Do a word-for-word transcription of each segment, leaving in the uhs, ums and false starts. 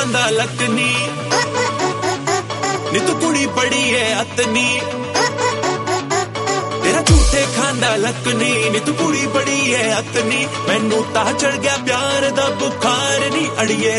खांदा लकनी नी तू कुड़ी बड़ी है अतनी तेरा झूठे खांदा लकनी नी तू कुड़ी बड़ी है अतनी मैनू ता चढ़ गया प्यार दा बुखार नी अड़िए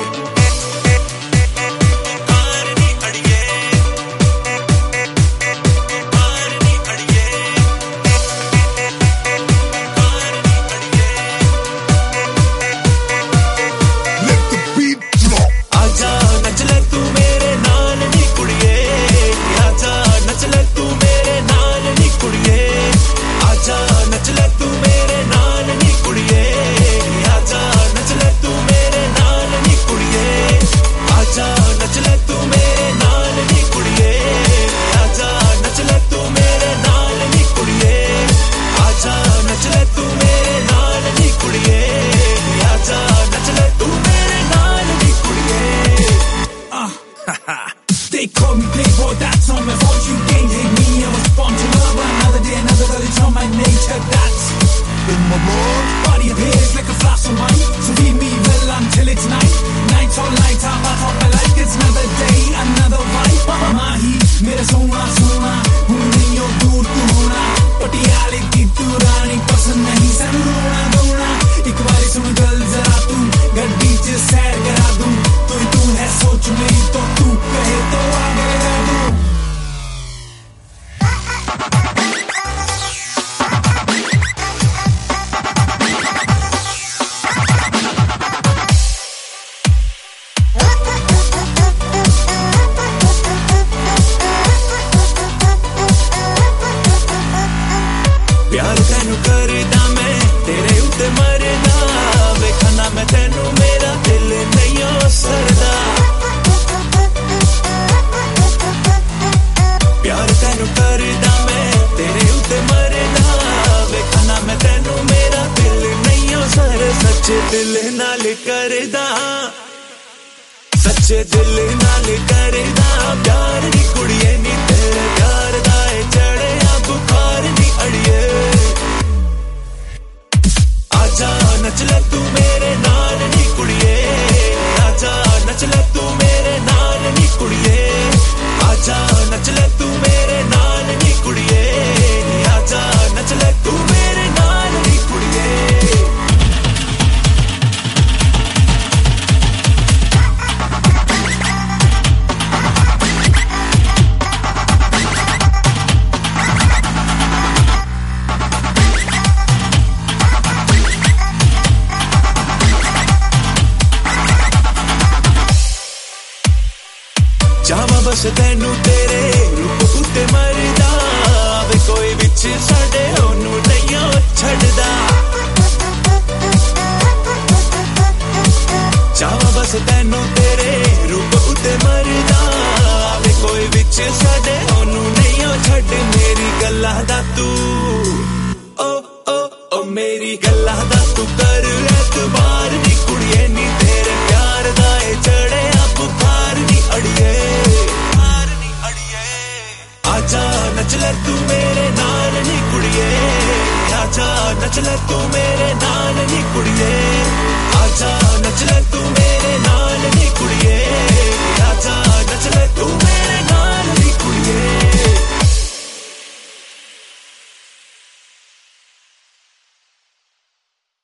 They call me playboy, that's on my phone. You can't hate me, I was born to love. Another day, another girl, it's on my nature. That's in my blood. Body appears like a flash of mine. So leave me well until it's night. Nights all night, I'm out of my life. It's another day, another vibe. Mahi, mera sona sona. Hun nahi ho dur tu hona. Patiale ki tu rani pasand nahi sanu rona dona. Ek baari sun gal zara tu gaddi ch sair kara दूं. तू ही तू है सोच मेरी तो तू कहे तो आगे जा दूं. प्यार तेनू करदा मैं तेरे उत्ते मरदा वेखना मैं तेनू मेरा दिल नहीं हो सरदा प्यार तेनू करदा मैं तेरे उत्ते मरदा वेखना मैं तेनू मेरा दिल नहीं हो सर सच्चे दिल नाल करदा सच्चे दिल नाल करदा प्यार दी कुड़िए नी तेरे प्यार दा चढ़िया बुखार नी अड़िए आजा नच ले तू मेरे नाल नी कुड़िए आजा नच ले तू मेरे नाल नी कुड़िए आजा नच ले तू मेरे नाल नी कुड़िए आजा नच ले तू मेरे नाल नी कुड़िए जावा बस तेनू तेरे रूप उत्ते मरदा वे कोई विच साडे ओनू नहीं छड़दा जावा बस तेनू तेरे रूप उत्ते मरदा वे कोई विच साडे ओनू नहीं छड़ मेरी गल्ला दा तू ओ ओ ओ मेरी गल्ला दा तू कर